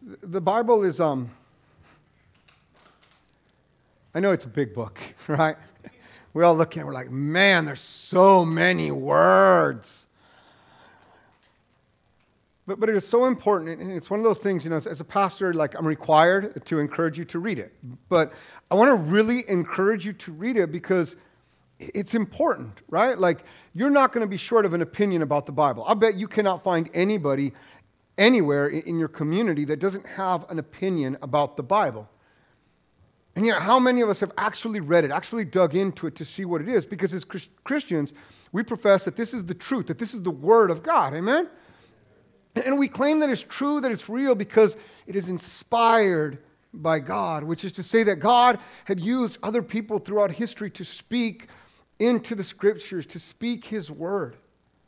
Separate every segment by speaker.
Speaker 1: The Bible is, I know it's a big book, right? We all look at it, we're like, man, there's so many words. But it is so important, and it's one of those things, as a pastor, like I'm required to encourage you to read it. But I want to really encourage you to read it because it's important, right? Like, you're not going to be short of an opinion about the Bible. I bet you cannot find anybody anywhere in your community that doesn't have an opinion about the Bible. And yet, how many of us have actually read it, actually dug into it to see what it is? Because as Christians, we profess that this is the truth, that this is the Word of God, amen? And we claim that it's true, that it's real, because it is inspired by God, which is to say that God had used other people throughout history to speak into the Scriptures, to speak His Word.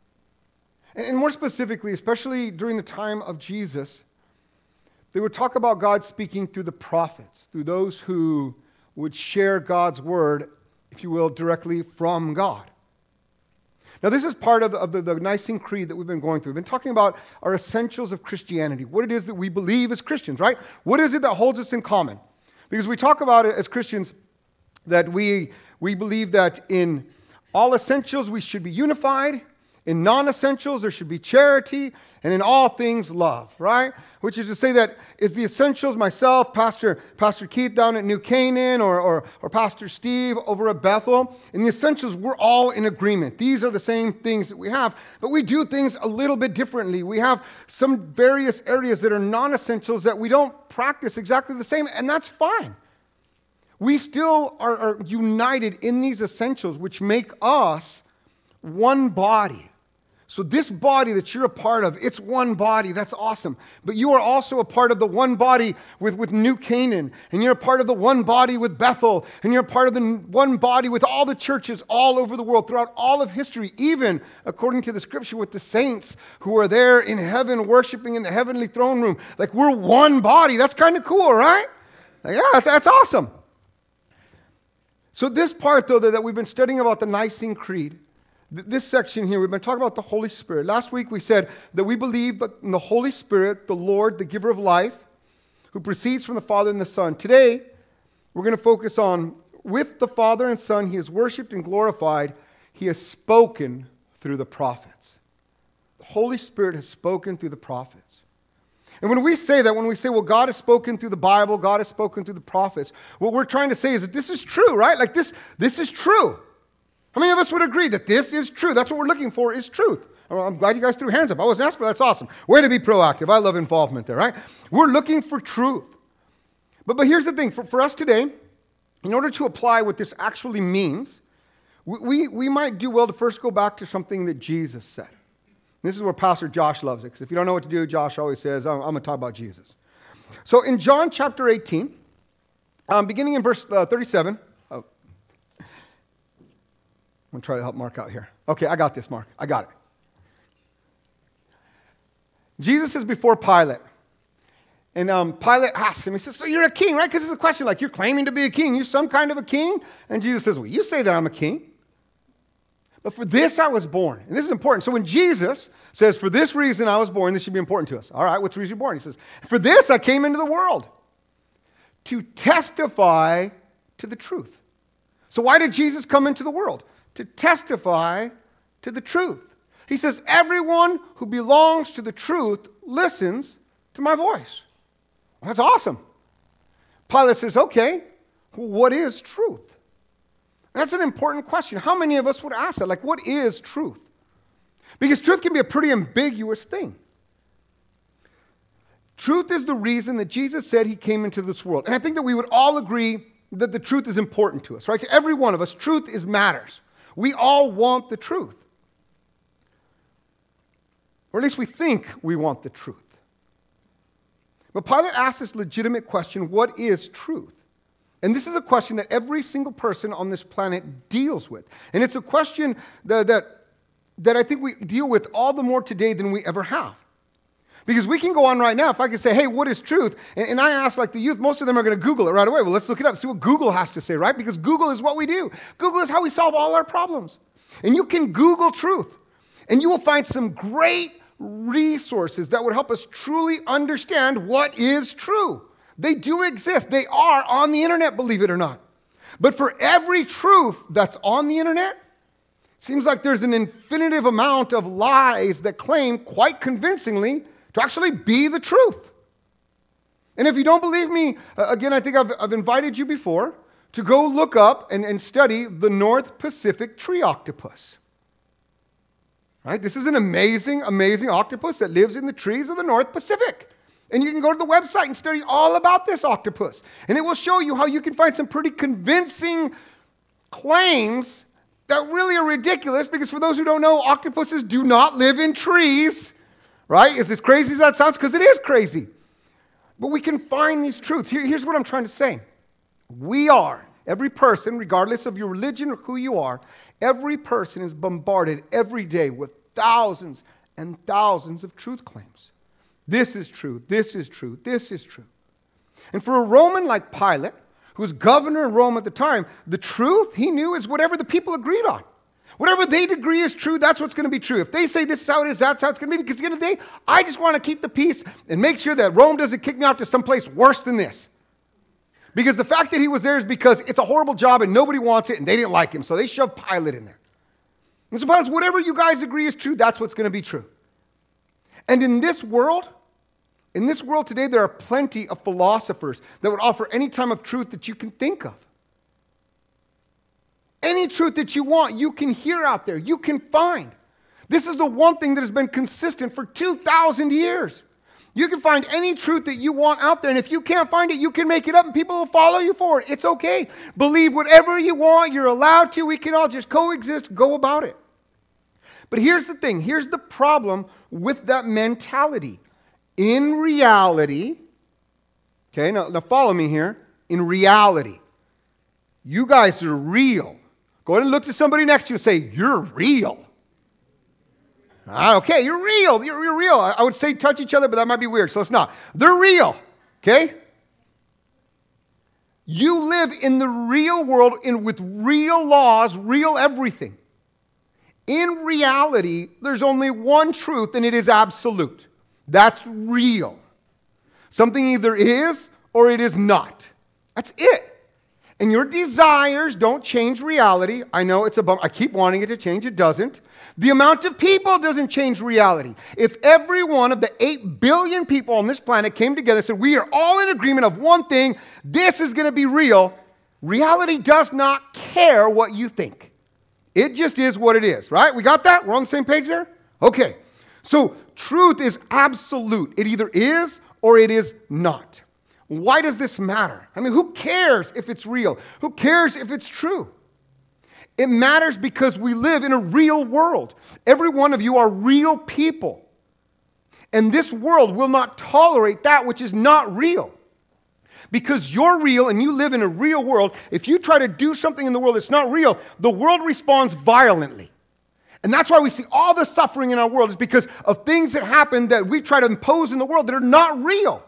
Speaker 1: And more specifically, especially during the time of Jesus, they would talk about God speaking through the prophets, through those who would share God's Word, if you will, directly from God. Now, this is part of the Nicene Creed that we've been going through. We've been talking about our essentials of Christianity, what it is that we believe as Christians, right? What is it that holds us in common? Because we talk about it as Christians that we believe that in all essentials we should be unified, in non-essentials there should be charity, and in all things love, right? Which is to say that is the essentials, myself, Pastor Keith down at New Canaan, or Pastor Steve over at Bethel, in the essentials we're all in agreement. These are the same things that we have, but we do things a little bit differently. We have some various areas that are non-essentials that we don't practice exactly the same, and that's fine. We still are united in these essentials, which make us one body. So this body that you're a part of, it's one body. That's awesome. But you are also a part of the one body with New Canaan. And you're a part of the one body with Bethel. And you're a part of the one body with all the churches all over the world, throughout all of history, even according to the Scripture with the saints who are there in heaven worshiping in the heavenly throne room. Like, we're one body. That's kind of cool, right? Like, yeah, that's awesome. So this part, though, that we've been studying about the Nicene Creed, this section here, we've been talking about the Holy Spirit. Last week we said that we believe in the Holy Spirit, the Lord, the giver of life, who proceeds from the Father and the Son. Today, we're going to focus on, with the Father and Son, He is worshipped and glorified. He has spoken through the prophets. The Holy Spirit has spoken through the prophets. And when we say that, when we say, well, God has spoken through the Bible, God has spoken through the prophets, what we're trying to say is that this is true, right? Like this is true. How many of us would agree that this is true? That's what we're looking for, is truth. Well, I'm glad you guys threw hands up. I wasn't asked, but that's awesome. Way to be proactive. I love involvement there, right? We're looking for truth. But here's the thing. For us today, in order to apply what this actually means, we might do well to first go back to something that Jesus said. This is where Pastor Josh loves it, because if you don't know what to do, Josh always says, I'm going to talk about Jesus. So in John chapter 18, beginning in verse 37, I'm going to try to help Mark out here. Okay, I got this, Mark. I got it. Jesus is before Pilate. And Pilate asks him, he says, so you're a king, right? Because it's a question like, you're claiming to be a king. You're some kind of a king? And Jesus says, well, you say that I'm a king. But for this I was born. And this is important. So when Jesus says, for this reason I was born, this should be important to us. All right, what's the reason you're born? He says, for this I came into the world, to testify to the truth. So why did Jesus come into the world? To testify to the truth. He says, everyone who belongs to the truth listens to my voice. Well, that's awesome. Pilate says, okay, what is truth? That's an important question. How many of us would ask that? Like, what is truth? Because truth can be a pretty ambiguous thing. Truth is the reason that Jesus said He came into this world. And I think that we would all agree that the truth is important to us, right? To every one of us, truth matters. We all want the truth. Or at least we think we want the truth. But Pilate asked this legitimate question, what is truth? And this is a question that every single person on this planet deals with. And it's a question that I think we deal with all the more today than we ever have. Because we can go on right now, if I can say, hey, what is truth? And I ask like the youth, most of them are going to Google it right away. Well, let's look it up, see what Google has to say, right? Because Google is what we do. Google is how we solve all our problems. And you can Google truth. And you will find some great resources that would help us truly understand what is true. They do exist. They are on the internet, believe it or not. But for every truth that's on the internet, it seems like there's an infinitive amount of lies that claim quite convincingly to actually be the truth. And if you don't believe me, again, I think I've invited you before to go look up and study the North Pacific tree octopus. Right? This is an amazing, amazing octopus that lives in the trees of the North Pacific. And you can go to the website and study all about this octopus. And it will show you how you can find some pretty convincing claims that really are ridiculous, because for those who don't know, octopuses do not live in trees. Right? Is as crazy as that sounds? Because it is crazy. But we can find these truths. Here's what I'm trying to say. We are, every person, regardless of your religion or who you are, every person is bombarded every day with thousands and thousands of truth claims. This is true, this is true, this is true. And for a Roman like Pilate, who was governor in Rome at the time, the truth he knew is whatever the people agreed on. Whatever they agree is true, that's what's going to be true. If they say this is how it is, that's how it's going to be. Because at the end of the day, I just want to keep the peace and make sure that Rome doesn't kick me off to someplace worse than this. Because the fact that he was there is because it's a horrible job and nobody wants it and they didn't like him. So they shoved Pilate in there. And so Pilate's, whatever you guys agree is true, that's what's going to be true. And in this world today, there are plenty of philosophers that would offer any type of truth that you can think of. Any truth that you want, you can hear out there, you can find. This is the one thing that has been consistent for 2,000 years. You can find any truth that you want out there, and if you can't find it, you can make it up and people will follow you for it. It's okay. Believe whatever you want, you're allowed to. We can all just coexist, go about it. But here's the thing, here's the problem with that mentality. In reality, okay, now follow me here. In reality, you guys are real. Go ahead and look to somebody next to you and say, you're real. Okay, you're real. You're real. I would say touch each other, but that might be weird, so it's not. They're real, okay? You live in the real world with real laws, real everything. In reality, there's only one truth, and it is absolute. That's real. Something either is or it is not. That's it. And your desires don't change reality. I know it's a bummer. I keep wanting it to change. It doesn't. The amount of people doesn't change reality. If every one of the 8 billion people on this planet came together and said, we are all in agreement of one thing, this is going to be real, reality does not care what you think. It just is what it is, right? We got that? We're on the same page there? Okay. So truth is absolute. It either is or it is not. Why does this matter? I mean, who cares if it's real? Who cares if it's true? It matters because we live in a real world. Every one of you are real people. And this world will not tolerate that which is not real. Because you're real and you live in a real world, if you try to do something in the world that's not real, the world responds violently. And that's why we see all the suffering in our world is because of things that happen that we try to impose in the world that are not real.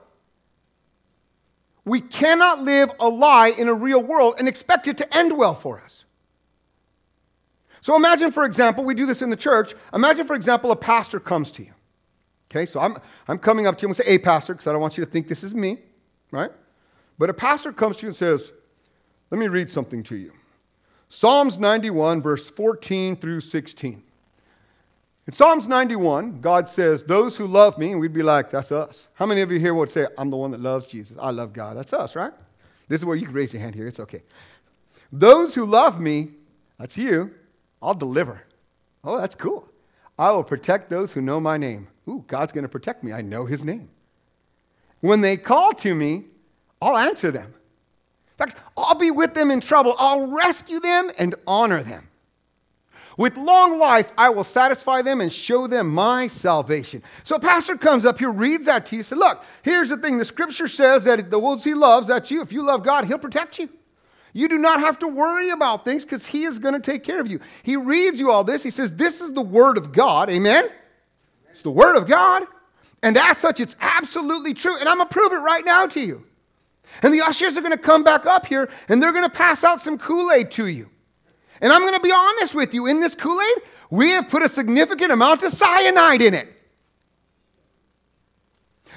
Speaker 1: We cannot live a lie in a real world and expect it to end well for us. So imagine, for example, we do this in the church. Imagine, for example, a pastor comes to you. Okay, so I'm coming up to you and say, hey, pastor, because I don't want you to think this is me, right? But a pastor comes to you and says, let me read something to you. Psalms 91, verse 14 through 16. In Psalms 91, God says, those who love me, and we'd be like, that's us. How many of you here would say, I'm the one that loves Jesus? I love God. That's us, right? This is where you can raise your hand here. It's okay. Those who love me, that's you, I'll deliver. Oh, that's cool. I will protect those who know my name. Ooh, God's going to protect me. I know his name. When they call to me, I'll answer them. In fact, I'll be with them in trouble. I'll rescue them and honor them. With long life, I will satisfy them and show them my salvation. So a pastor comes up here, reads that to you, says, look, here's the thing. The scripture says that the ones he loves, that's you. If you love God, he'll protect you. You do not have to worry about things because he is going to take care of you. He reads you all this. He says, this is the word of God. Amen? It's the word of God. And as such, it's absolutely true. And I'm going to prove it right now to you. And the ushers are going to come back up here and they're going to pass out some Kool-Aid to you. And I'm going to be honest with you. In this Kool-Aid, we have put a significant amount of cyanide in it.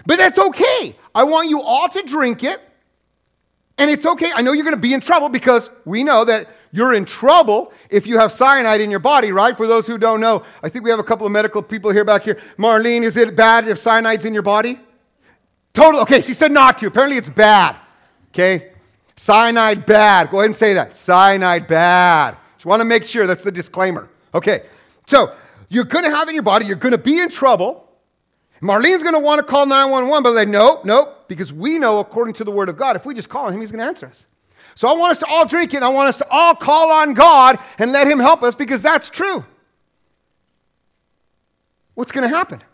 Speaker 1: But that's okay. I want you all to drink it. And it's okay. I know you're going to be in trouble because we know that you're in trouble if you have cyanide in your body, right? For those who don't know, I think we have a couple of medical people here back here. Marlene, is it bad if cyanide's in your body? Total. Okay, she said not to. Apparently it's bad. Okay? Cyanide bad. Go ahead and say that. Cyanide bad. Just want to make sure that's the disclaimer. Okay. So you're going to have it in your body. You're going to be in trouble. Marlene's going to want to call 911, but like, nope, because we know, according to the Word of God, if we just call him, he's going to answer us. So I want us to all drink it, and I want us to all call on God and let him help us, because that's true. What's going to happen?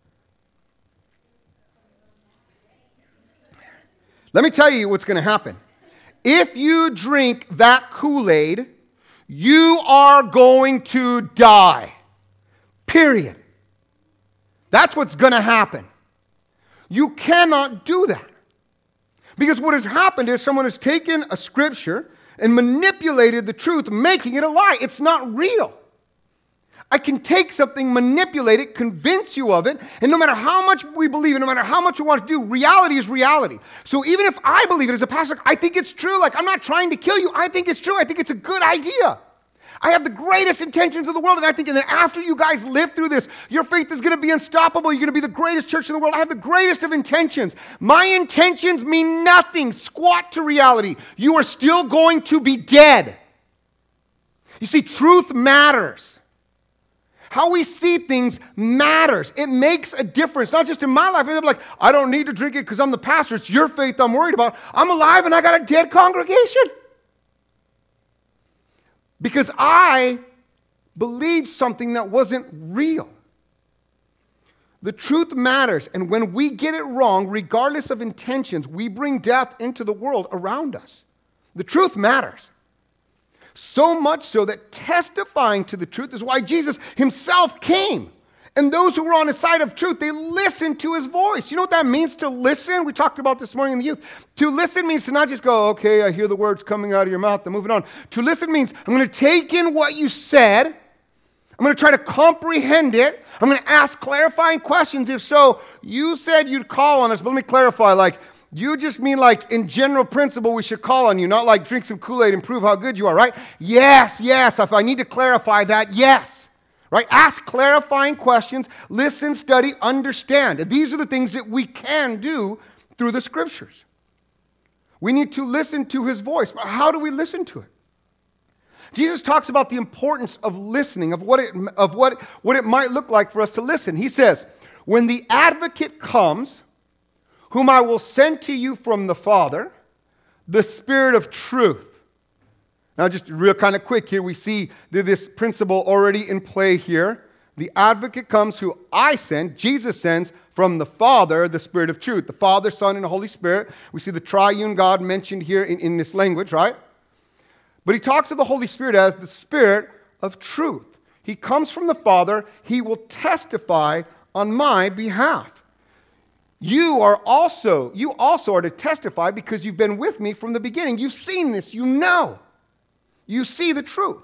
Speaker 1: Let me tell you what's going to happen. If you drink that Kool-Aid, you are going to die. Period. That's what's going to happen. You cannot do that. Because what has happened is someone has taken a scripture and manipulated the truth, making it a lie. It's not real. I can take something, manipulate it, convince you of it, and no matter how much we believe it, no matter how much we want to do, reality is reality. So even if I believe it as a pastor, I think it's true. Like, I'm not trying to kill you. I think it's true. I think it's a good idea. I have the greatest intentions of the world, and I think that after you guys live through this, your faith is going to be unstoppable. You're going to be the greatest church in the world. I have the greatest of intentions. My intentions mean nothing. Squat to reality. You are still going to be dead. You see, truth matters. How we see things matters. It makes a difference, not just in my life. I'm like, I don't need to drink it because I'm the pastor. It's your faith I'm worried about. I'm alive and I got a dead congregation. Because I believed something that wasn't real. The truth matters, and when we get it wrong, regardless of intentions, we bring death into the world around us. The truth matters. So much so that testifying to the truth is why Jesus himself came. And those who were on the side of truth, they listened to his voice. You know what that means to listen? We talked about this morning in the youth. To listen means to not just go, okay, I hear the words coming out of your mouth, I'm moving on. To listen means I'm going to take in what you said. I'm going to try to comprehend it. I'm going to ask clarifying questions. If so, you said you'd call on us, but let me clarify. Like, you just mean like in general principle we should call on you, not like drink some Kool-Aid and prove how good you are, right? Yes. If I need to clarify that, yes. Right? Ask clarifying questions, listen, study, understand. And these are the things that we can do through the scriptures. We need to listen to his voice. But how do we listen to it? Jesus talks about the importance of listening, of what it might look like for us to listen. He says, when the advocate comes, whom I will send to you from the Father, the Spirit of truth. Now, just real kind of quick here, we see this principle already in play here. The advocate comes who I send, Jesus sends, from the Father, the Spirit of truth. The Father, Son, and the Holy Spirit. We see the triune God mentioned here in this language, right? But he talks of the Holy Spirit as the Spirit of truth. He comes from the Father. He will testify on my behalf. You also are to testify because you've been with me from the beginning. You've seen this. You know. You see the truth.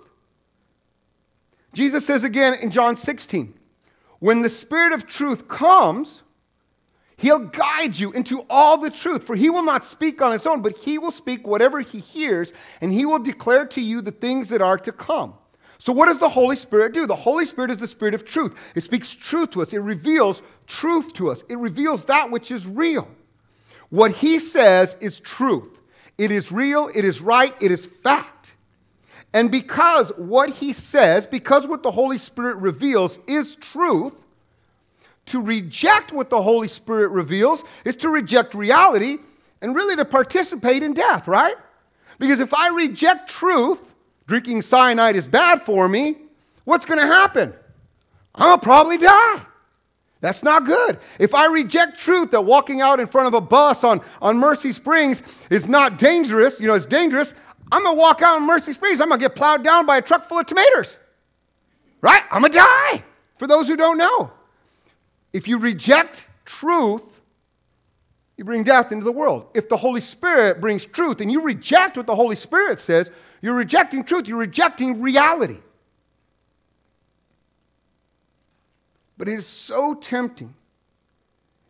Speaker 1: Jesus says again in John 16, when the Spirit of truth comes, he'll guide you into all the truth. For he will not speak on his own, but he will speak whatever he hears, and he will declare to you the things that are to come. So what does the Holy Spirit do? The Holy Spirit is the Spirit of truth. It speaks truth to us. It reveals truth to us. It reveals that which is real. What he says is truth. It is real. It is right. It is fact. And because what he says, because what the Holy Spirit reveals is truth, to reject what the Holy Spirit reveals is to reject reality and really to participate in death, right? Because if I reject truth, drinking cyanide is bad for me, what's going to happen? I'll probably die. That's not good. If I reject truth that walking out in front of a bus on Mercy Springs is not dangerous, it's dangerous, I'm going to walk out on Mercy Springs. I'm going to get plowed down by a truck full of tomatoes. Right? I'm going to die. For those who don't know. If you reject truth, you bring death into the world. If the Holy Spirit brings truth and you reject what the Holy Spirit says, you're rejecting truth. You're rejecting reality. But it is so tempting.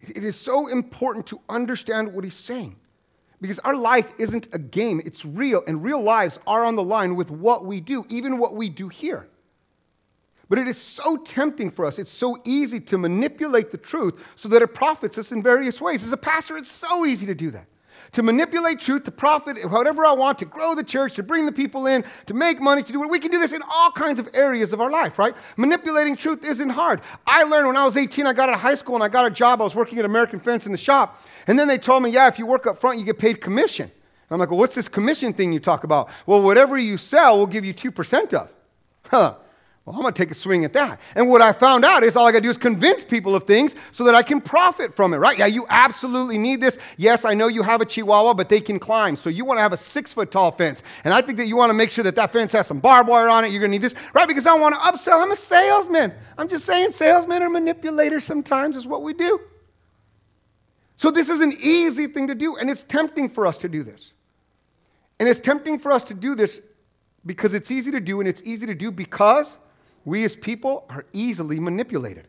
Speaker 1: It is so important to understand what he's saying. Because our life isn't a game, it's real, and real lives are on the line with what we do, even what we do here. But it is so tempting for us, it's so easy to manipulate the truth so that it profits us in various ways. As a pastor, it's so easy to do that. To manipulate truth, to profit whatever I want, to grow the church, to bring the people in, to make money, to do it. We can do this in all kinds of areas of our life, right? Manipulating truth isn't hard. I learned when I was 18, I got out of high school and I got a job. I was working at American Fence in the shop. And then they told me, yeah, if you work up front, you get paid commission. And I'm like, well, what's this commission thing you talk about? Well, whatever you sell, we'll give you 2% of. Huh. Well, I'm going to take a swing at that. And what I found out is all I got to do is convince people of things so that I can profit from it, right? Yeah, you absolutely need this. Yes, I know you have a Chihuahua, but they can climb. So you want to have a 6-foot tall fence. And I think that you want to make sure that that fence has some barbed wire on it. You're going to need this, right? Because I want to upsell. I'm a salesman. I'm just saying salesmen are manipulators sometimes is what we do. So this is an easy thing to do, and it's tempting for us to do this. And it's tempting for us to do this because it's easy to do, and it's easy to do because we as people are easily manipulated.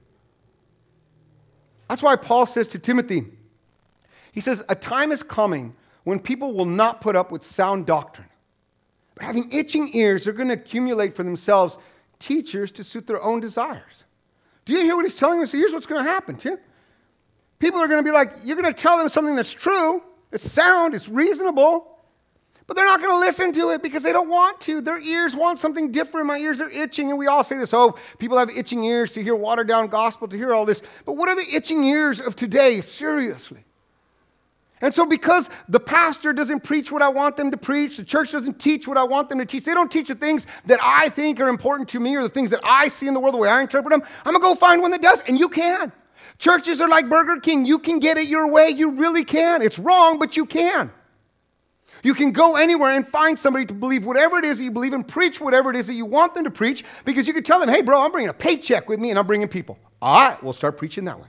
Speaker 1: That's why Paul says to Timothy, he says, a time is coming when people will not put up with sound doctrine. But having itching ears, they're going to accumulate for themselves teachers to suit their own desires. Do you hear what he's telling us? So here's what's going to happen, Tim. People are going to be like, you're going to tell them something that's true, it's sound, it's reasonable, but they're not going to listen to it because they don't want to. Their ears want something different. My ears are itching. And we all say this, oh, people have itching ears to hear watered down gospel, to hear all this. But what are the itching ears of today? Seriously. And so because the pastor doesn't preach what I want them to preach, the church doesn't teach what I want them to teach, they don't teach the things that I think are important to me or the things that I see in the world the way I interpret them, I'm going to go find one that does. And you can. Churches are like Burger King. You can get it your way. You really can. It's wrong, but you can. You can go anywhere and find somebody to believe whatever it is that you believe and preach whatever it is that you want them to preach because you can tell them, hey, bro, I'm bringing a paycheck with me and I'm bringing people. All right, we'll start preaching that way.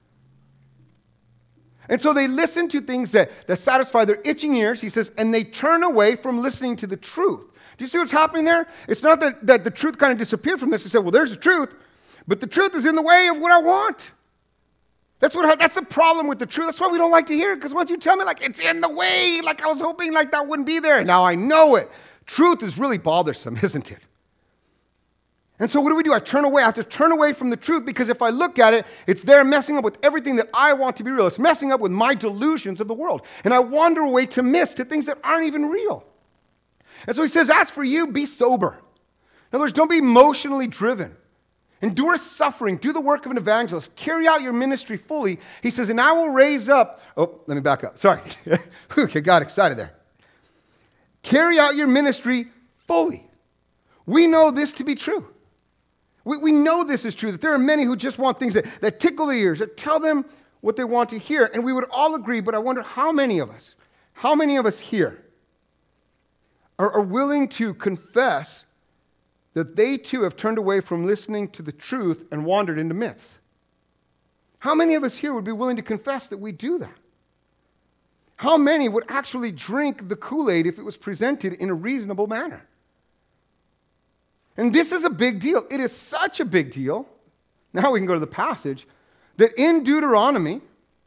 Speaker 1: And so they listen to things that satisfy their itching ears, he says, and they turn away from listening to the truth. Do you see what's happening there? It's not that the truth kind of disappeared from this. They said, well, there's the truth, but the truth is in the way of what I want. That's the problem with the truth. That's why we don't like to hear it, because once you tell me, like, it's in the way, like I was hoping like that wouldn't be there. Now I know it. Truth is really bothersome, isn't it? And so what do? I turn away. I have to turn away from the truth because if I look at it, it's there messing up with everything that I want to be real. It's messing up with my delusions of the world. And I wander away to things that aren't even real. And so he says, as for you, be sober. In other words, don't be emotionally driven. Endure suffering. Do the work of an evangelist. Carry out your ministry fully. He says, and I will raise up. Oh, let me back up. Sorry. I got excited there. Carry out your ministry fully. We know this to be true. We know this is true, that there are many who just want things that tickle their ears, that tell them what they want to hear. And we would all agree, but I wonder how many of us here are willing to confess that they too have turned away from listening to the truth and wandered into myths? How many of us here would be willing to confess that we do that? How many would actually drink the Kool-Aid if it was presented in a reasonable manner? And this is a big deal. It is such a big deal. Now we can go to the passage that in Deuteronomy,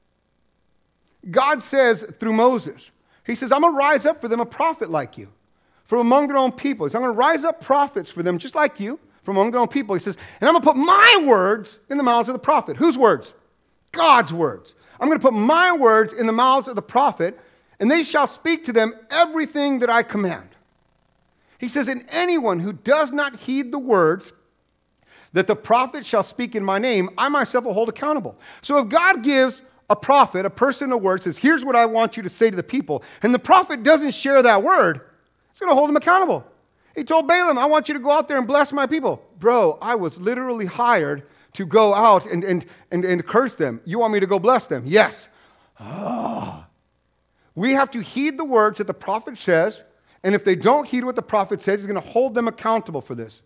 Speaker 1: God says through Moses, he says, I'm going to rise up for them a prophet like you from among their own people. He says, I'm going to rise up prophets for them just like you from among their own people. He says, and I'm going to put my words in the mouths of the prophet. Whose words? God's words. I'm going to put my words in the mouths of the prophet, and they shall speak to them everything that I command. He says, and anyone who does not heed the words that the prophet shall speak in my name, I myself will hold accountable. So if God gives a prophet, a person, a word, says, here's what I want you to say to the people, and the prophet doesn't share that word, he's going to hold him accountable. He told Balaam, I want you to go out there and bless my people. Bro, I was literally hired to go out and curse them. You want me to go bless them? Yes. Oh. We have to heed the words that the prophet says, and if they don't heed what the prophet says, he's going to hold them accountable for this.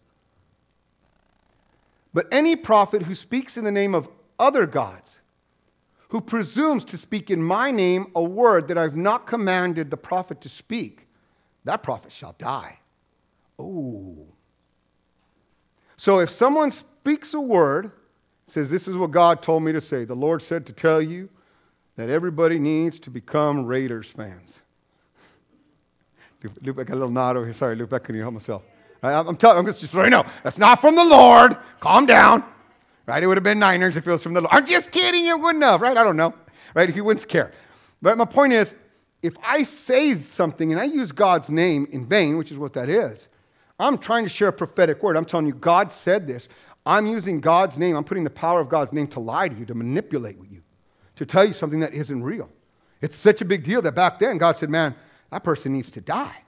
Speaker 1: But any prophet who speaks in the name of other gods, who presumes to speak in my name a word that I've not commanded the prophet to speak, that prophet shall die. Oh. So if someone speaks a word, says, this is what God told me to say, the Lord said to tell you, that everybody needs to become Raiders fans. Luke, I got a little nod over here. Sorry, Luke, I couldn't help myself. I'm just right now. That's not from the Lord. Calm down. Right? It would have been Niners if it was from the Lord. I'm just kidding. It wouldn't have. Right? I don't know. Right? He wouldn't care. But my point is, if I say something and I use God's name in vain, which is what that is, I'm trying to share a prophetic word. I'm telling you, God said this. I'm using God's name. I'm putting the power of God's name to lie to you, to manipulate with you, to tell you something that isn't real. It's such a big deal that back then God said, man, that person needs to die.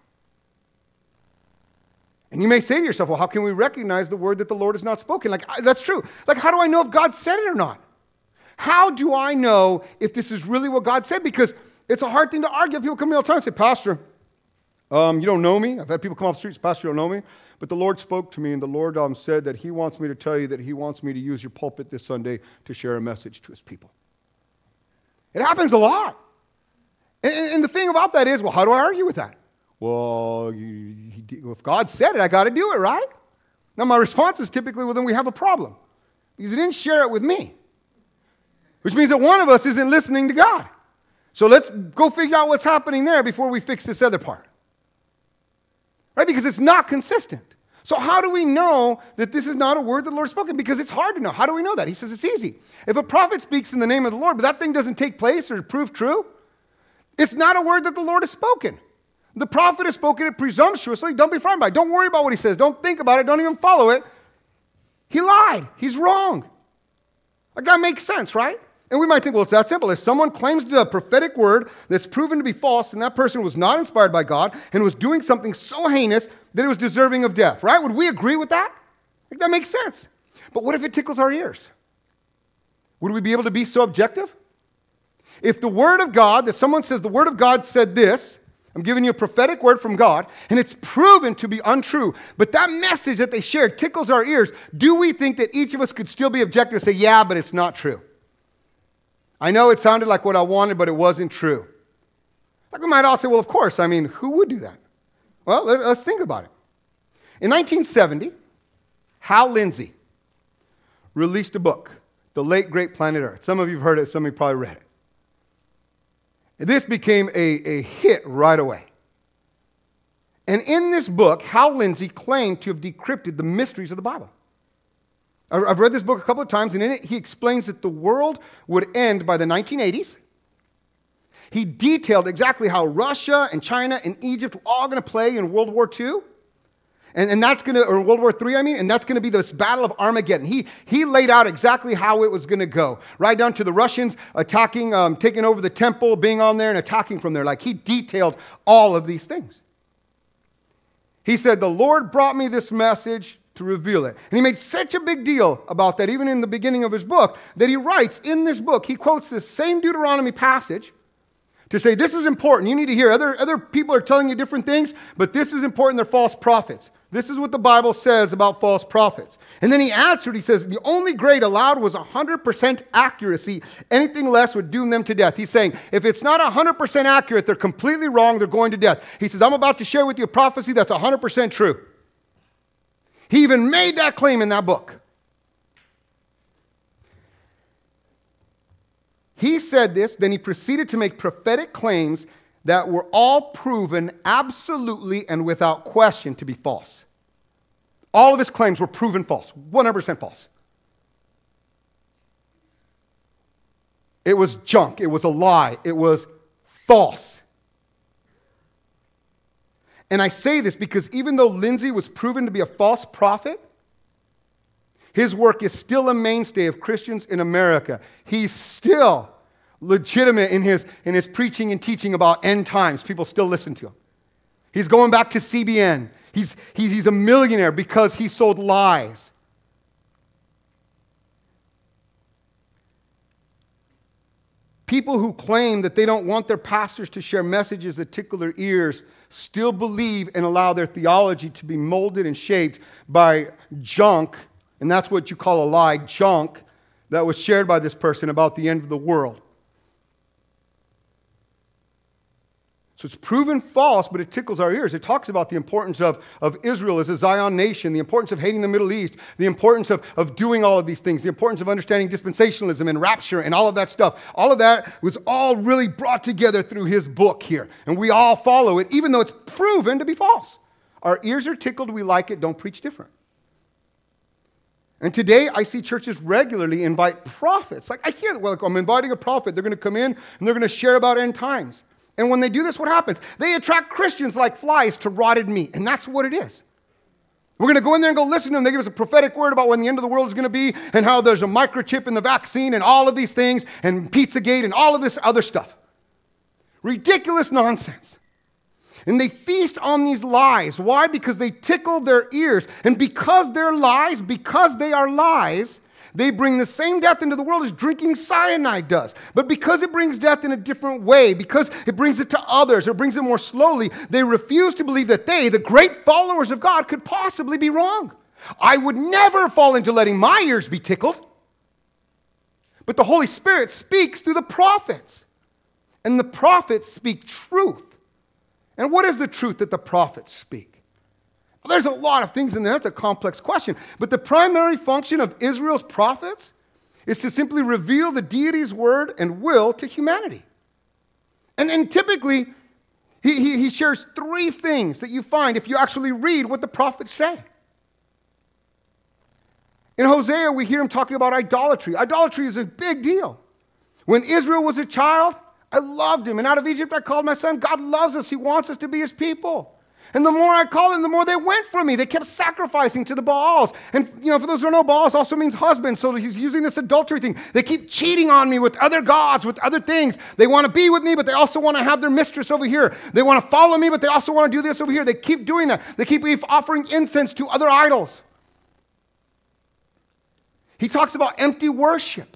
Speaker 1: And you may say to yourself, well, how can we recognize the word that the Lord has not spoken? Like, that's true. Like, how do I know if God said it or not? How do I know if this is really what God said? Because it's a hard thing to argue. People come to me all the time and say, Pastor, you don't know me. I've had people come off the streets, Pastor, you don't know me. But the Lord spoke to me, and the Lord said that he wants me to tell you that he wants me to use your pulpit this Sunday to share a message to his people. It happens a lot. And the thing about that is, well, how do I argue with that? Well, if God said it, I got to do it, right? Now, my response is typically, well, then we have a problem. Because he didn't share it with me. Which means that one of us isn't listening to God. So let's go figure out what's happening there before we fix this other part. Right? Because it's not consistent. So how do we know that this is not a word that the Lord has spoken? Because it's hard to know. How do we know that? He says it's easy. If a prophet speaks in the name of the Lord, but that thing doesn't take place or prove true, it's not a word that the Lord has spoken. The prophet has spoken it presumptuously. Don't be frightened by it. Don't worry about what he says. Don't think about it. Don't even follow it. He lied. He's wrong. Like, that makes sense, right? And we might think, well, it's that simple. If someone claims the prophetic word that's proven to be false, and that person was not inspired by God and was doing something so heinous that it was deserving of death, right? Would we agree with that? Like, that makes sense. But what if it tickles our ears? Would we be able to be so objective? If the word of God, that someone says the word of God said this, I'm giving you a prophetic word from God, and it's proven to be untrue, but that message that they shared tickles our ears, do we think that each of us could still be objective and say, yeah, but it's not true? I know it sounded like what I wanted, but it wasn't true. Like, we might all say, well, of course. I mean, who would do that? Well, let's think about it. In 1970, Hal Lindsey released a book, The Late Great Planet Earth. Some of you have heard it, some of you probably read it. This became a hit right away. And in this book, Hal Lindsey claimed to have decrypted the mysteries of the Bible. I've read this book a couple of times, and in it he explains that the world would end by the 1980s. He detailed exactly how Russia and China and Egypt were all going to play in World War II. And that's going to, or World War III, and that's going to be this battle of Armageddon. He laid out exactly how it was going to go, right down to the Russians attacking, taking over the temple, being on there and attacking from there. Like, he detailed all of these things. He said, the Lord brought me this message to reveal it. And he made such a big deal about that, even in the beginning of his book, that he writes in this book, he quotes this same Deuteronomy passage to say, this is important. You need to hear. Other people are telling you different things, but this is important. They're false prophets. This is what the Bible says about false prophets. And then he answered, he says, the only grade allowed was 100% accuracy. Anything less would doom them to death. He's saying, if it's not 100% accurate, they're completely wrong, they're going to death. He says, I'm about to share with you a prophecy that's 100% true. He even made that claim in that book. He said this, then he proceeded to make prophetic claims that were all proven absolutely and without question to be false. All of his claims were proven false, 100% false. It was junk, it was a lie, it was false. And I say this because even though Lindsey was proven to be a false prophet, his work is still a mainstay of Christians in America. He's still legitimate in his preaching and teaching about end times. People still listen to him. He's going back to CBN. He's a millionaire because he sold lies. People who claim that they don't want their pastors to share messages that tickle their ears still believe and allow their theology to be molded and shaped by junk, and that's what you call a lie, junk, that was shared by this person about the end of the world. So it's proven false, but it tickles our ears. It talks about the importance of Israel as a Zion nation, the importance of hating the Middle East, the importance of doing all of these things, the importance of understanding dispensationalism and rapture and all of that stuff. All of that was all really brought together through his book here. And we all follow it, even though it's proven to be false. Our ears are tickled, we like it, don't preach different. And today, I see churches regularly invite prophets. Like, I hear, well, I'm inviting a prophet. They're going to come in, and they're going to share about end times. And when they do this, what happens? They attract Christians like flies to rotted meat. And that's what it is. We're going to go in there and go listen to them. They give us a prophetic word about when the end of the world is going to be and how there's a microchip in the vaccine and all of these things and Pizzagate and all of this other stuff. Ridiculous nonsense. And they feast on these lies. Why? Because they tickle their ears. And because they're lies, because they are lies, they bring the same death into the world as drinking cyanide does. But because it brings death in a different way, because it brings it to others, or brings it more slowly, they refuse to believe that they, the great followers of God, could possibly be wrong. I would never fall into letting my ears be tickled. But the Holy Spirit speaks through the prophets. And the prophets speak truth. And what is the truth that the prophets speak? Well, there's a lot of things in there. That's a complex question. But the primary function of Israel's prophets is to simply reveal the deity's word and will to humanity. And typically, he shares three things that you find if you actually read what the prophets say. In Hosea, we hear him talking about idolatry. Idolatry is a big deal. When Israel was a child, I loved him. And out of Egypt, I called my son. God loves us. He wants us to be his people. And the more I called them, the more they went from me. They kept sacrificing to the Baals. And, for those who don't know, Baals also means husband. So he's using this adultery thing. They keep cheating on me with other gods, with other things. They want to be with me, but they also want to have their mistress over here. They want to follow me, but they also want to do this over here. They keep doing that. They keep offering incense to other idols. He talks about empty worship.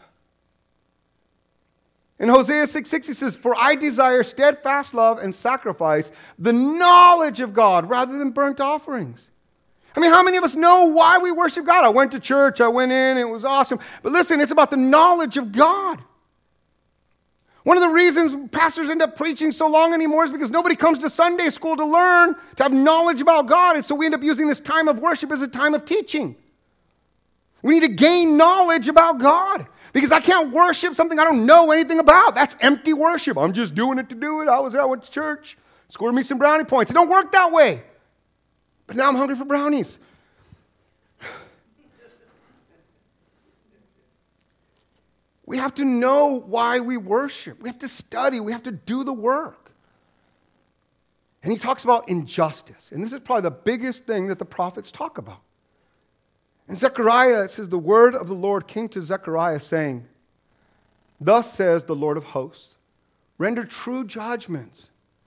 Speaker 1: In Hosea 6:6, he says, "For I desire steadfast love and sacrifice, the knowledge of God, rather than burnt offerings." I mean, how many of us know why we worship God? I went to church, I went in, it was awesome. But listen, it's about the knowledge of God. One of the reasons pastors end up preaching so long anymore is because nobody comes to Sunday school to learn, to have knowledge about God. And so we end up using this time of worship as a time of teaching. We need to gain knowledge about God. Because I can't worship something I don't know anything about. That's empty worship. I'm just doing it to do it. I went to church, scored me some brownie points. It don't work that way. But now I'm hungry for brownies. We have to know why we worship. We have to study. We have to do the work. And he talks about injustice. And this is probably the biggest thing that the prophets talk about. In Zechariah, it says, "The word of the Lord came to Zechariah, saying, Thus says the Lord of hosts, render true judgments.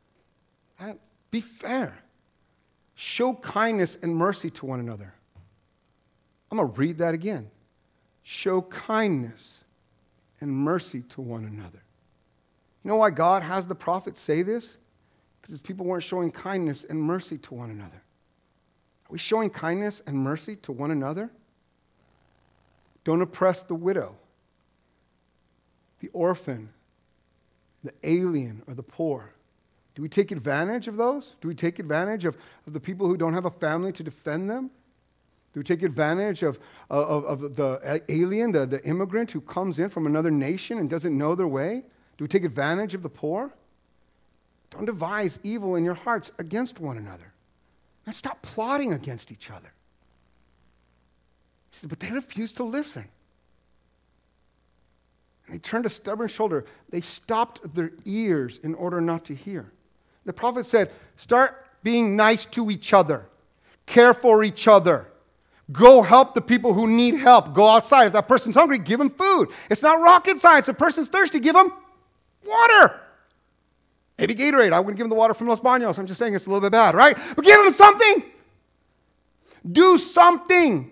Speaker 1: Be fair. Show kindness and mercy to one another." I'm going to read that again. Show kindness and mercy to one another. You know why God has the prophets say this? Because his people weren't showing kindness and mercy to one another. Are we showing kindness and mercy to one another? Don't oppress the widow, the orphan, the alien, or the poor. Do we take advantage of those? Do we take advantage of the people who don't have a family to defend them? Do we take advantage of the alien, the immigrant who comes in from another nation and doesn't know their way? Do we take advantage of the poor? Don't devise evil in your hearts against one another. And stop plotting against each other. He says, but they refused to listen. And they turned a stubborn shoulder. They stopped their ears in order not to hear. The prophet said, start being nice to each other. Care for each other. Go help the people who need help. Go outside. If that person's hungry, give them food. It's not rocket science. If a person's thirsty, give them water. Maybe Gatorade. I wouldn't give them the water from Los Baños. I'm just saying it's a little bit bad, right? But give them something. Do something.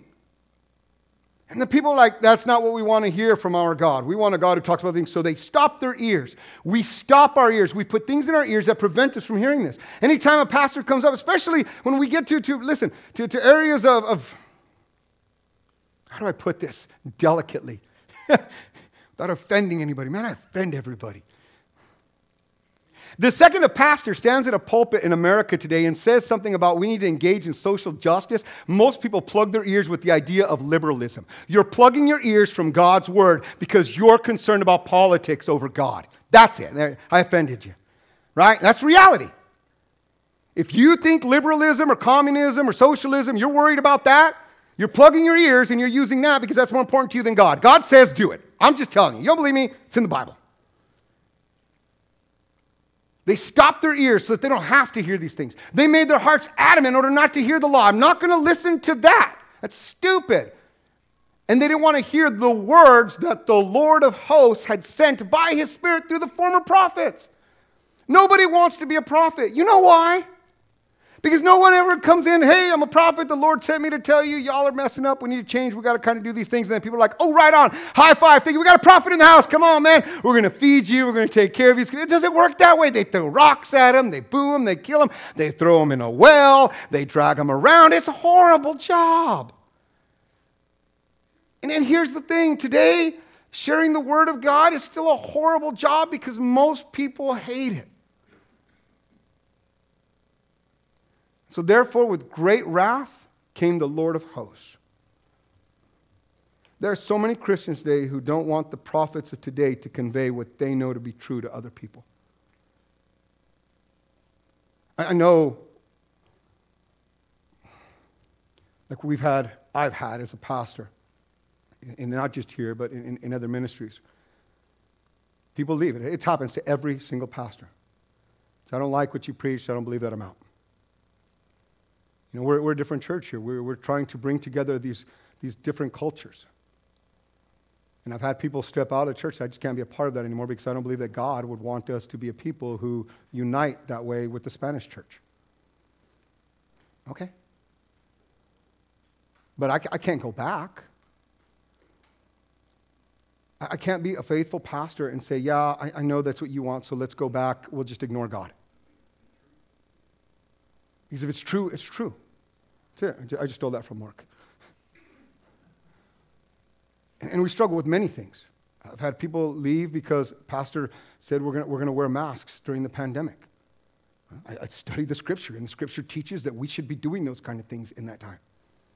Speaker 1: And the people are like, that's not what we want to hear from our God. We want a God who talks about things. So they stop their ears. We stop our ears. We put things in our ears that prevent us from hearing this. Anytime a pastor comes up, especially when we get to areas of how do I put this delicately? Without offending anybody. Man, I offend everybody. The second a pastor stands at a pulpit in America today and says something about we need to engage in social justice, most people plug their ears with the idea of liberalism. You're plugging your ears from God's word because you're concerned about politics over God. That's it. I offended you. Right? That's reality. If you think liberalism or communism or socialism, you're worried about that, you're plugging your ears and you're using that because that's more important to you than God. God says do it. I'm just telling you. You don't believe me? It's in the Bible. They stopped their ears so that they don't have to hear these things. They made their hearts adamant in order not to hear the law. I'm not going to listen to that. That's stupid. And they didn't want to hear the words that the Lord of hosts had sent by his Spirit through the former prophets. Nobody wants to be a prophet. You know why? Because no one ever comes in, hey, I'm a prophet. The Lord sent me to tell you, y'all are messing up. We need to change. We got to kind of do these things. And then people are like, oh, right on. High five. Thank you. We got a prophet in the house. Come on, man. We're going to feed you. We're going to take care of you. It doesn't work that way. They throw rocks at him. They boo him. They kill him. They throw him in a well. They drag him around. It's a horrible job. And then here's the thing. Today, sharing the word of God is still a horrible job because most people hate it. So therefore, with great wrath came the Lord of hosts. There are so many Christians today who don't want the prophets of today to convey what they know to be true to other people. I know, like I've had as a pastor, and not just here, but in other ministries. People leave it. It happens to every single pastor. So I don't like what you preach, so I don't believe that I'm out. You know, we're a different church here. We're trying to bring together these different cultures. And I've had people step out of church. I just can't be a part of that anymore because I don't believe that God would want us to be a people who unite that way with the Spanish church. Okay. But I can't go back. I can't be a faithful pastor and say, yeah, I know that's what you want, so let's go back. We'll just ignore God. Because if it's true, it's true. That's it. I just stole that from Mark. And we struggle with many things. I've had people leave because pastor said we're going to wear masks during the pandemic. I studied the scripture, and the scripture teaches that we should be doing those kind of things in that time.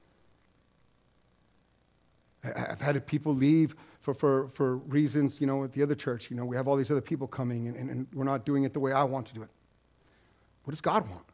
Speaker 1: I've had people leave for reasons, at the other church. We have all these other people coming, and we're not doing it the way I want to do it. What does God want?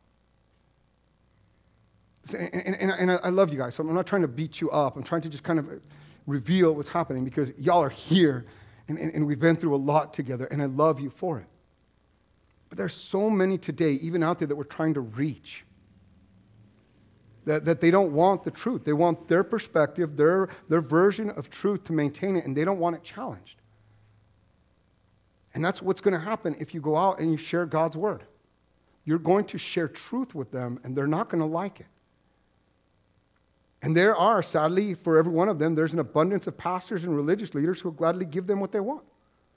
Speaker 1: And I love you guys, so I'm not trying to beat you up. I'm trying to just kind of reveal what's happening because y'all are here, and we've been through a lot together, and I love you for it. But there's so many today, even out there, that we're trying to reach, that they don't want the truth. They want their perspective, their version of truth to maintain it, and they don't want it challenged. And that's what's going to happen if you go out and you share God's word. You're going to share truth with them, and they're not going to like it. And there are, sadly, for every one of them, there's an abundance of pastors and religious leaders who will gladly give them what they want.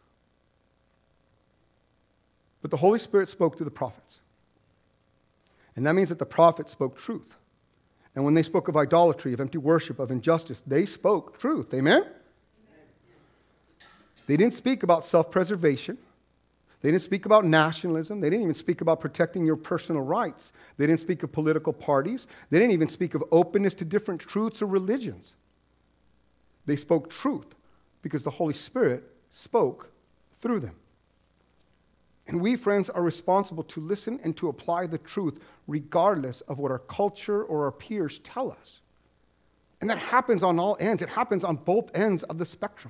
Speaker 1: But the Holy Spirit spoke to the prophets. And that means that the prophets spoke truth. And when they spoke of idolatry, of empty worship, of injustice, they spoke truth. Amen? They didn't speak about self-preservation. They didn't speak about nationalism. They didn't even speak about protecting your personal rights. They didn't speak of political parties. They didn't even speak of openness to different truths or religions. They spoke truth because the Holy Spirit spoke through them. And we, friends, are responsible to listen and to apply the truth regardless of what our culture or our peers tell us. And that happens on all ends. It happens on both ends of the spectrum.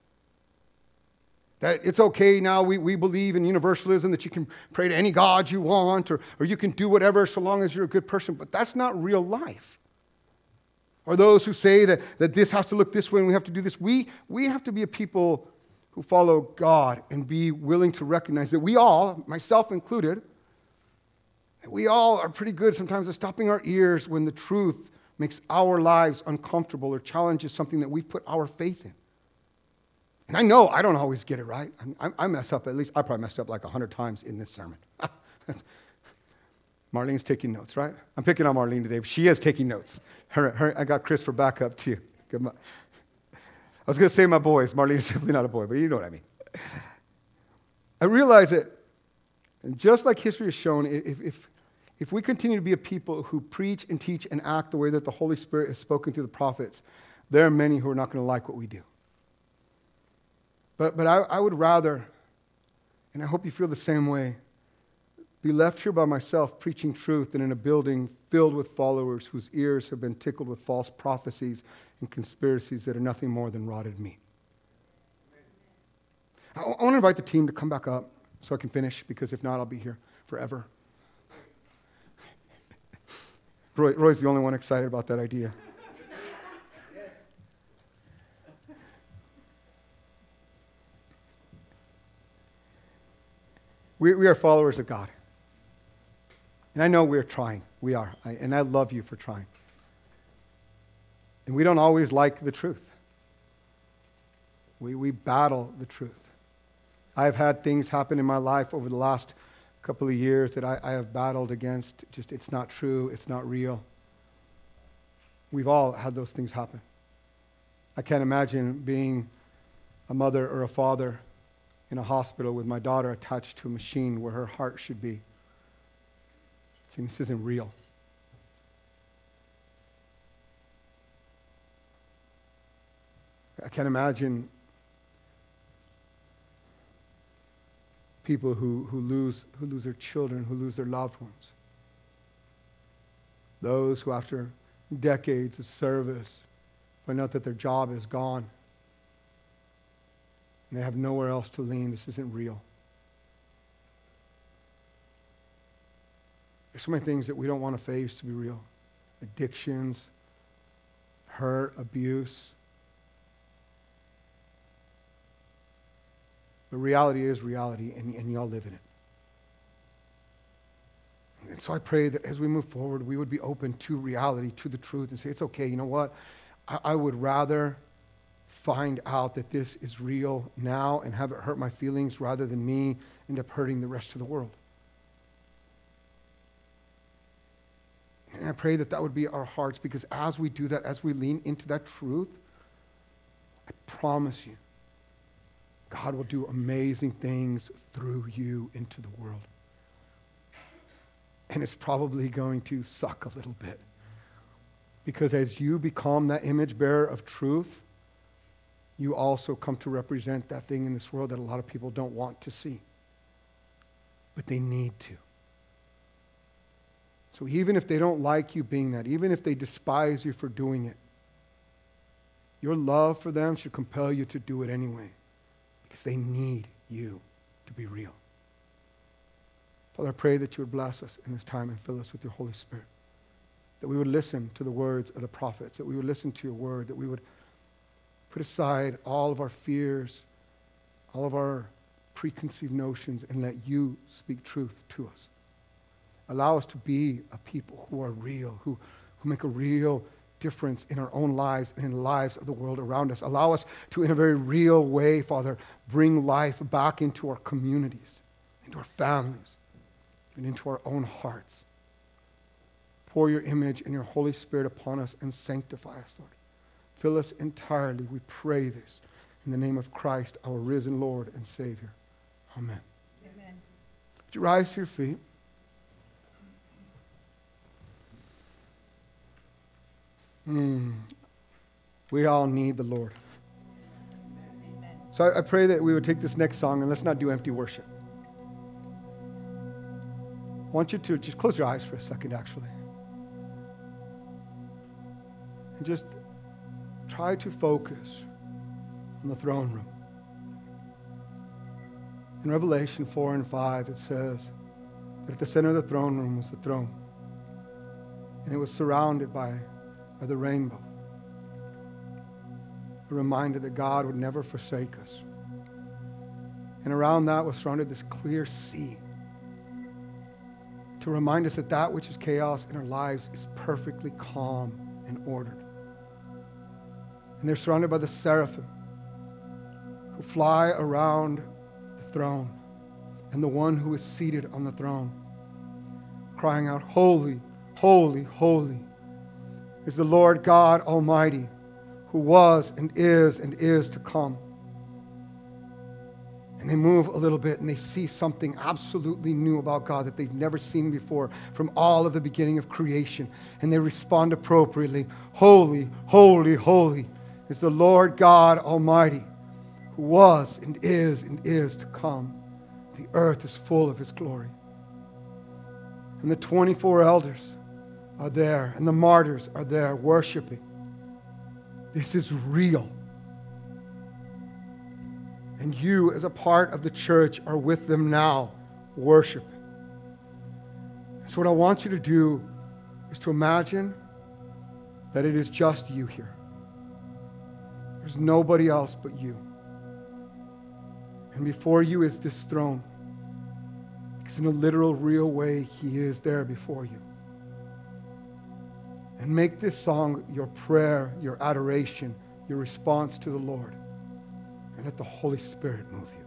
Speaker 1: That it's okay now, we believe in universalism, that you can pray to any God you want, or you can do whatever so long as you're a good person, but that's not real life. Or those who say that this has to look this way and we have to do this. We have to be a people who follow God and be willing to recognize that we all, myself included, we all are pretty good sometimes at stopping our ears when the truth makes our lives uncomfortable or challenges something that we've put our faith in. And I know I don't always get it right. I mess up, at least I probably messed up like 100 times in this sermon. Marlene's taking notes, right? I'm picking on Marlene today, but she is taking notes. I got Chris for backup too. I was going to say my boys. Marlene's definitely not a boy, but you know what I mean. I realize that And just like history has shown, if we continue to be a people who preach and teach and act the way that the Holy Spirit has spoken through the prophets, there are many who are not going to like what we do. But I would rather, and I hope you feel the same way, be left here by myself preaching truth than in a building filled with followers whose ears have been tickled with false prophecies and conspiracies that are nothing more than rotted meat. I want to invite the team to come back up so I can finish, because if not, I'll be here forever. Roy's the only one excited about that idea. We are followers of God. And I know we're trying. We are. And I love you for trying. And we don't always like the truth. We battle the truth. I've had things happen in my life over the last couple of years that I have battled against. Just, it's not true. It's not real. We've all had those things happen. I can't imagine being a mother or a father in a hospital with my daughter attached to a machine where her heart should be, saying, this isn't real. I can't imagine people who lose their children, who lose their loved ones. Those who, after decades of service, find out that their job is gone. And they have nowhere else to lean. This isn't real. There's so many things that we don't want to face to be real. Addictions, hurt, abuse. But reality is reality, and y'all live in it. And so I pray that as we move forward, we would be open to reality, to the truth, and say, it's okay, you know what? I would rather find out that this is real now and have it hurt my feelings rather than me end up hurting the rest of the world. And I pray that that would be our hearts, because as we do that, as we lean into that truth, I promise you, God will do amazing things through you into the world. And it's probably going to suck a little bit. Because as you become that image bearer of truth, you also come to represent that thing in this world that a lot of people don't want to see. But they need to. So even if they don't like you being that, even if they despise you for doing it, your love for them should compel you to do it anyway. Because they need you to be real. Father, I pray that you would bless us in this time and fill us with your Holy Spirit. That we would listen to the words of the prophets, that we would listen to your word, that we would put aside all of our fears, all of our preconceived notions, and let you speak truth to us. Allow us to be a people who are real, who make a real difference in our own lives and in the lives of the world around us. Allow us to, in a very real way, Father, bring life back into our communities, into our families, and into our own hearts. Pour your image and your Holy Spirit upon us and sanctify us, Lord. Fill us entirely. We pray this in the name of Christ, our risen Lord and Savior. Amen.
Speaker 2: Amen.
Speaker 1: Would you rise to your feet? We all need the Lord.
Speaker 2: Amen.
Speaker 1: So I pray that we would take this next song and let's not do empty worship. I want you to just close your eyes for a second, actually. And just try to focus on the throne room. In Revelation 4 and 5, it says that at the center of the throne room was the throne. And it was surrounded by the rainbow. A reminder that God would never forsake us. And around that was surrounded this clear sea to remind us that that which is chaos in our lives is perfectly calm and ordered. And they're surrounded by the seraphim who fly around the throne and the one who is seated on the throne, crying out, "Holy, holy, holy is the Lord God Almighty, who was and is to come." And they move a little bit and they see something absolutely new about God that they've never seen before from all of the beginning of creation. And they respond appropriately. Holy, holy, holy is the Lord God Almighty, who was and is to come. The earth is full of his glory. And the 24 elders are there, and the martyrs are there worshiping. This is real. And you, as a part of the church, are with them now, worshiping. So what I want you to do is to imagine that it is just you here. There's nobody else but you. And before you is this throne. Because in a literal, real way, he is there before you. And make this song your prayer, your adoration, your response to the Lord. And let the Holy Spirit move you.